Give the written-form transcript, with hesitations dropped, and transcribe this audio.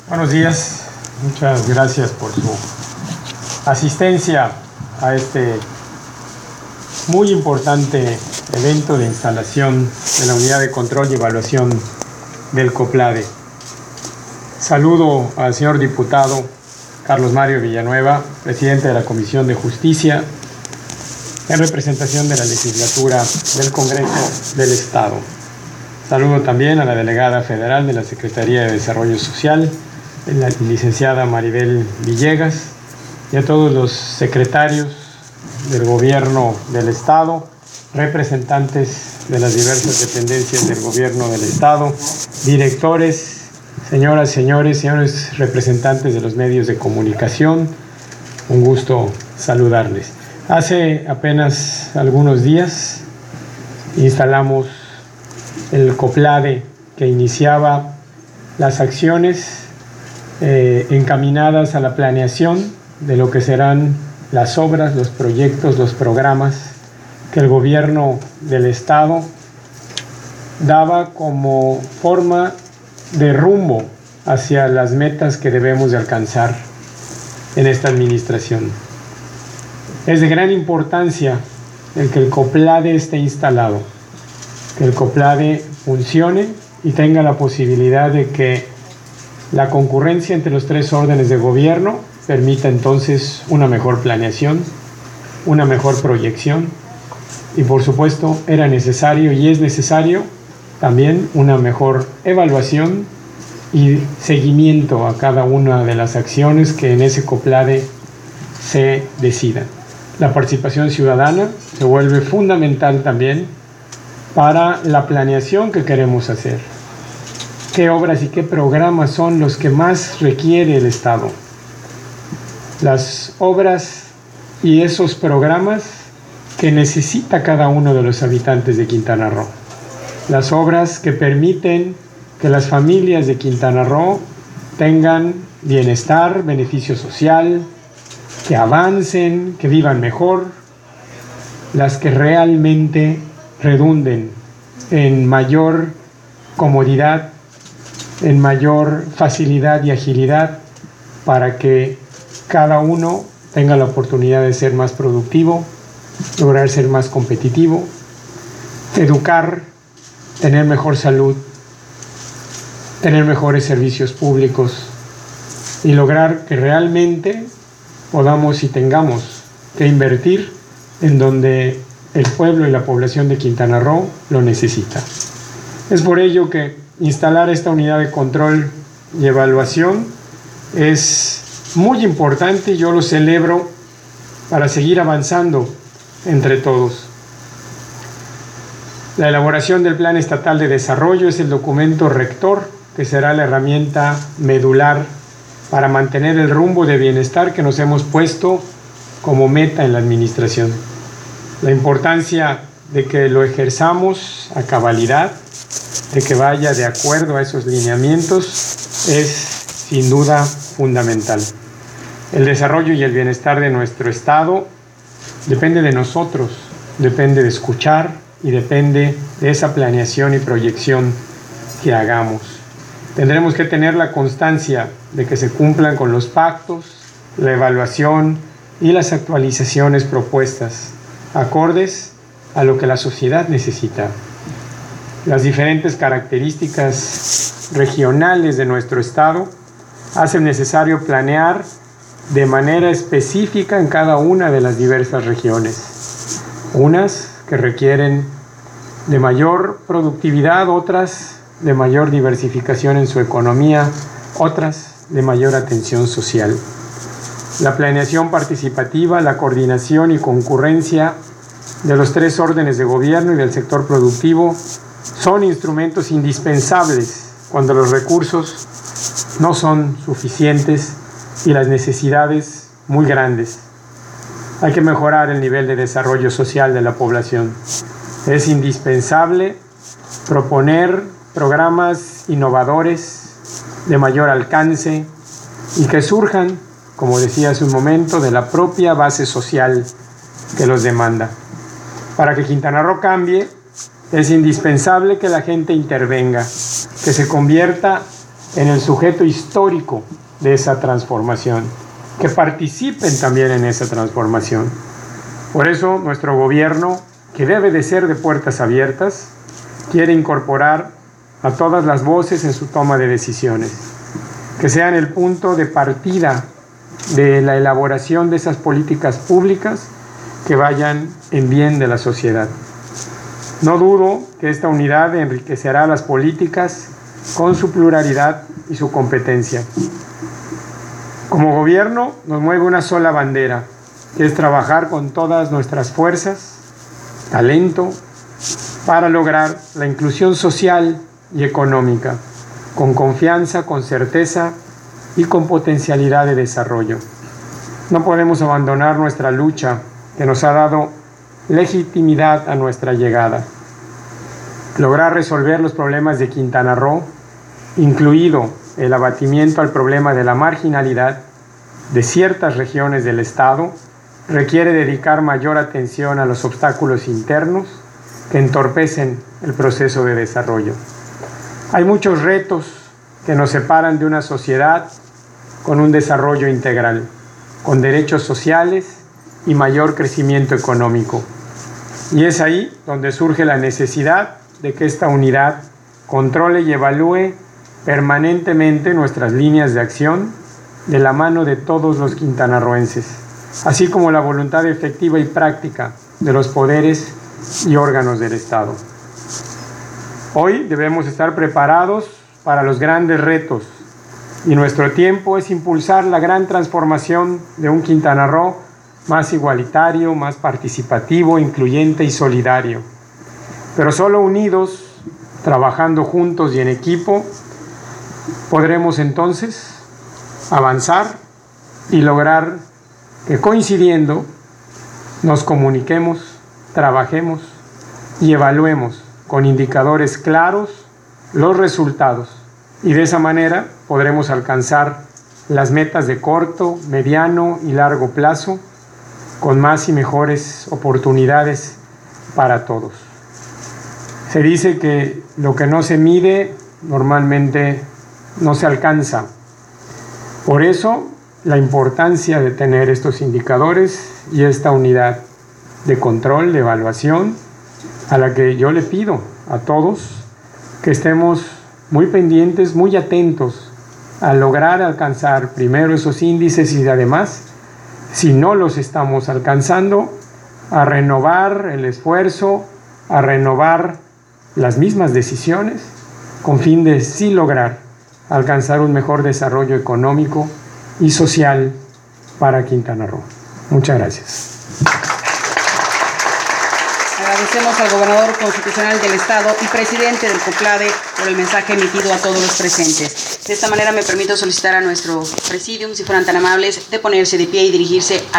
Buenos días, muchas gracias por su asistencia a este muy importante evento de instalación de la Unidad de Control y Evaluación del COPLADE. Saludo al señor diputado Carlos Mario Villanueva, presidente de la Comisión de Justicia, en representación de la legislatura del Congreso del Estado. Saludo también a la delegada federal de la Secretaría de Desarrollo Social, la licenciada Maribel Villegas, y a todos los secretarios del Gobierno del Estado, representantes de las diversas dependencias del Gobierno del Estado, directores, señoras, señores representantes de los medios de comunicación. Un gusto saludarles. Hace apenas algunos días instalamos el COPLADE, que iniciaba las acciones encaminadas a la planeación de lo que serán las obras, los proyectos, los programas que el gobierno del Estado daba como forma de rumbo hacia las metas que debemos de alcanzar en esta administración. Es de gran importancia el que el COPLADE esté instalado, que el COPLADE funcione y tenga la posibilidad de que la concurrencia entre los tres órdenes de gobierno permita entonces una mejor planeación, una mejor proyección y, por supuesto, era necesario y es necesario también una mejor evaluación y seguimiento a cada una de las acciones que en ese COPLADE se decidan. La participación ciudadana se vuelve fundamental también para la planeación que queremos hacer. ¿Qué obras y qué programas son los que más requiere el Estado? Las obras y esos programas que necesita cada uno de los habitantes de Quintana Roo. Las obras que permiten que las familias de Quintana Roo tengan bienestar, beneficio social, que avancen, que vivan mejor. Las que realmente redunden en mayor comodidad, en mayor facilidad y agilidad para que cada uno tenga la oportunidad de ser más productivo, lograr ser más competitivo, educar, tener mejor salud, tener mejores servicios públicos y lograr que realmente podamos y tengamos que invertir en donde el pueblo y la población de Quintana Roo lo necesita. Es por ello que instalar esta unidad de control y evaluación es muy importante y yo lo celebro para seguir avanzando entre todos. La elaboración del Plan Estatal de Desarrollo es el documento rector que será la herramienta medular para mantener el rumbo de bienestar que nos hemos puesto como meta en la administración. La importancia de que lo ejerzamos a cabalidad, de que vaya de acuerdo a esos lineamientos, es sin duda fundamental. El desarrollo y el bienestar de nuestro Estado depende de nosotros, depende de escuchar y depende de esa planeación y proyección que hagamos. Tendremos que tener la constancia de que se cumplan con los pactos, la evaluación y las actualizaciones propuestas, acordes a lo que la sociedad necesita. Las diferentes características regionales de nuestro Estado hacen necesario planear de manera específica en cada una de las diversas regiones. Unas que requieren de mayor productividad, otras de mayor diversificación en su economía, otras de mayor atención social. La planeación participativa, la coordinación y concurrencia de los tres órdenes de gobierno y del sector productivo son instrumentos indispensables cuando los recursos no son suficientes y las necesidades muy grandes. Hay que mejorar el nivel de desarrollo social de la población. Es indispensable proponer programas innovadores de mayor alcance y que surjan, como decía hace un momento, de la propia base social que los demanda. Para que Quintana Roo cambie, es indispensable que la gente intervenga, que se convierta en el sujeto histórico de esa transformación, que participen también en esa transformación. Por eso nuestro gobierno, que debe de ser de puertas abiertas, quiere incorporar a todas las voces en su toma de decisiones, que sean el punto de partida de la elaboración de esas políticas públicas que vayan en bien de la sociedad. No dudo que esta unidad enriquecerá las políticas con su pluralidad y su competencia. Como gobierno nos mueve una sola bandera, que es trabajar con todas nuestras fuerzas, talento, para lograr la inclusión social y económica, con confianza, con certeza y con potencialidad de desarrollo. No podemos abandonar nuestra lucha que nos ha dado legitimidad a nuestra llegada. Lograr resolver los problemas de Quintana Roo, incluido el abatimiento al problema de la marginalidad de ciertas regiones del Estado, requiere dedicar mayor atención a los obstáculos internos que entorpecen el proceso de desarrollo. Hay muchos retos que nos separan de una sociedad con un desarrollo integral, con derechos sociales y mayor crecimiento económico. Y es ahí donde surge la necesidad de que esta unidad controle y evalúe permanentemente nuestras líneas de acción de la mano de todos los quintanarroenses, así como la voluntad efectiva y práctica de los poderes y órganos del Estado. Hoy debemos estar preparados para los grandes retos y nuestro tiempo es impulsar la gran transformación de un Quintana Roo más igualitario, más participativo, incluyente y solidario. Pero solo unidos, trabajando juntos y en equipo, podremos entonces avanzar y lograr que coincidiendo nos comuniquemos, trabajemos y evaluemos con indicadores claros los resultados, y de esa manera podremos alcanzar las metas de corto, mediano y largo plazo con más y mejores oportunidades para todos. Se dice que lo que no se mide normalmente no se alcanza. Por eso la importancia de tener estos indicadores y esta unidad de control, de evaluación, a la que yo le pido a todos que estemos muy pendientes, muy atentos a lograr alcanzar primero esos índices y además, si no los estamos alcanzando, a renovar el esfuerzo, a renovar las mismas decisiones con fin de sí lograr alcanzar un mejor desarrollo económico y social para Quintana Roo. Muchas gracias. Agradecemos al gobernador constitucional del Estado y presidente del COPLADE por el mensaje emitido a todos los presentes. De esta manera me permito solicitar a nuestro presidium, si fueran tan amables, de ponerse de pie y dirigirse a